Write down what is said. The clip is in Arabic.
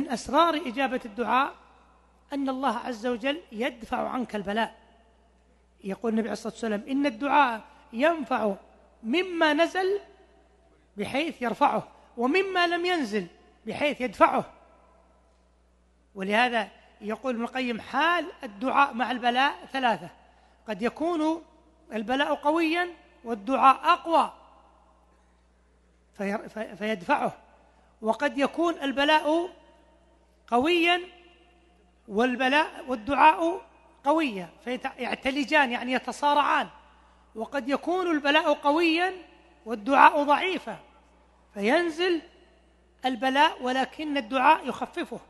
من أسرار إجابة الدعاء أن الله عز وجل يدفع عنك البلاء. يقول النبي عليه الصلاة والسلام: إن الدعاء ينفع مما نزل بحيث يرفعه، ومما لم ينزل بحيث يدفعه. ولهذا يقول ابن القيم: حال الدعاء مع البلاء ثلاثة: قد يكون البلاء قويا والدعاء أقوى فيدفعه، وقد يكون البلاء قويا والدعاء قويا فيعتلجان، يعني يتصارعان. وقد يكون البلاء قويا والدعاء ضعيفا فينزل البلاء ولكن الدعاء يخففه.